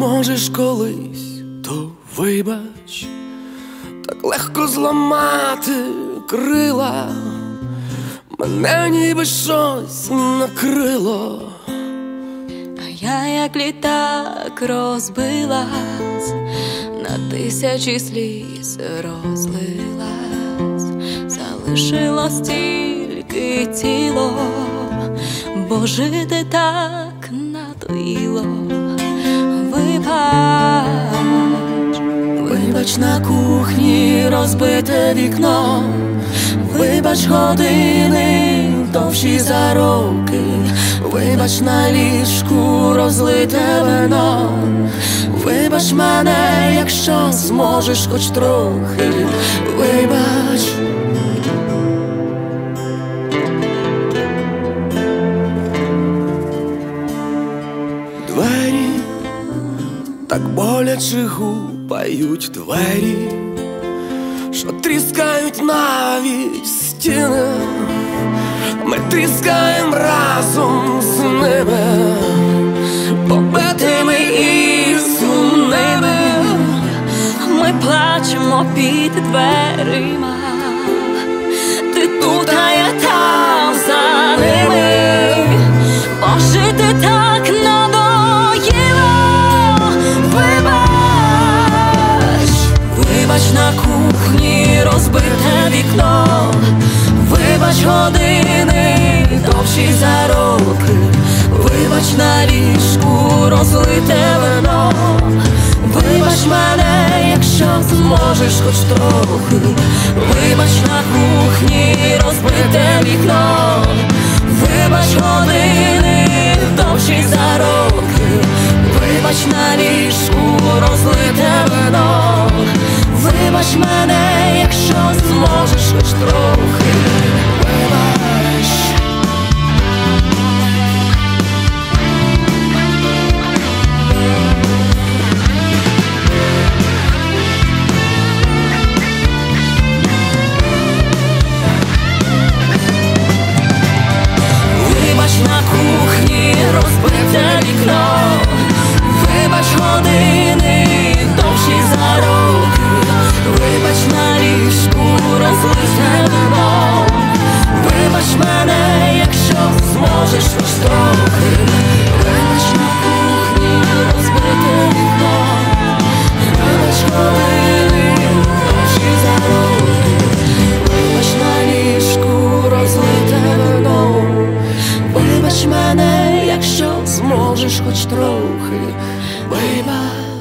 зможеш колись, то вибач. Так легко зламати крила, мене ніби щось накрило. А я як літак розбилась, на тисячі сліз розлилась, залишилось тільки тіло, бо жити так надоїло. Вибач на кухні розбите вікно, вибач години довші за роки, вибач на ліжку розлите вино, вибач мене, якщо зможеш хоч трохи, вибач. Двері так боляче гупають, двері, що тріскають навіть стіни. Ми тріскаєм разом з ними, побитими і сумними. Ми плачемо під дверима, ти тут, а я там за ними. Пожити так надоїло. Вибач на кухні розбите вікно, вибач години довші за роки, вибач на ліжку розлите вино, вибач мене, якщо зможеш хоч трохи, вибач на кухні розбите вікно, вибач години довші за роки, вибач на ліжку розлите вино, вибач мене, якщо зможеш хоч трохи, вибач. Вибач на кухні розбите вікно, вибач години довші за роки, вибач на ліжку розлите вино, вибач мене, якщо зможеш хоч трохи, вибач на кухні розбите вікно, вибач години довші за роки, вибач на ліжку розлите вино, вибач мене, якщо зможеш хоч трохи, вибач.